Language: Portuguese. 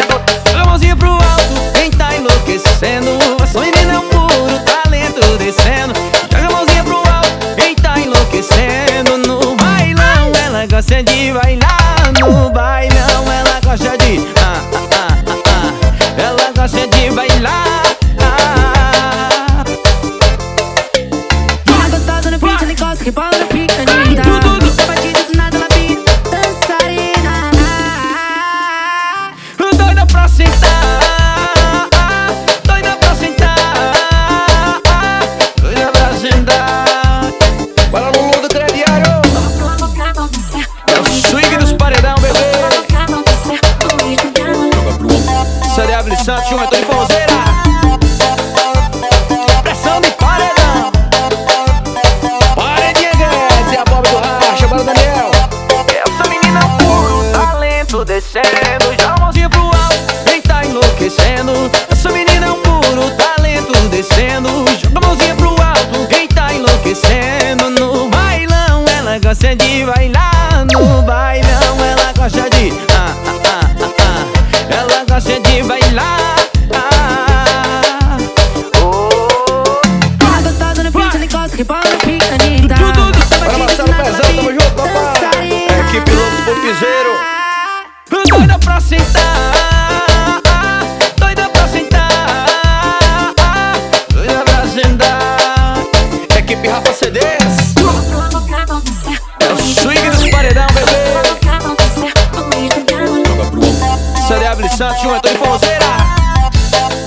Joga a mãozinha pro alto, quem tá enlouquecendo. Essa menina é um puro talento descendo. Joga a mãozinha pro alto, quem tá enlouquecendo. No bailão ela gosta de bailar. No bailão ela gosta de ela gosta de bailar. Tá gostosa no beat, ele gosta que bola no pique, Anitta. Tá batida do nada, ela vira dançarina. Doida pra sentar, doida pra sentar, doida pra sentar. Bora no mundo crediário. É o swing dos paredão, bebê. CDW Santos, um Antônio Forzeira. Pressão de paredão. Paredinha Guedes e a pobre do racha, bora Daniel. Essa menina é um puro talento descendo. Joga a mãozinha pro alto, quem tá enlouquecendo. Essa menina é um puro talento descendo. Joga a mãozinha pro alto, quem tá enlouquecendo. No bailão ela gosta de bailar. No bailão ela gosta de ela gosta de bailar. Tá gostosa no beat, ele gosta que bola no pique, Anitta. Tá Bora, batida Marcelo do nada, Pezão, ela tamo vira junto, papai. dançarina. É equipe Lobos por Piseiro. Doida pra sentar, doida pra sentar, doida pra sentar. Equipe Rafa CDs. É o swing dos paredão, bebê. CDW Santos, um Antônio Forzeira.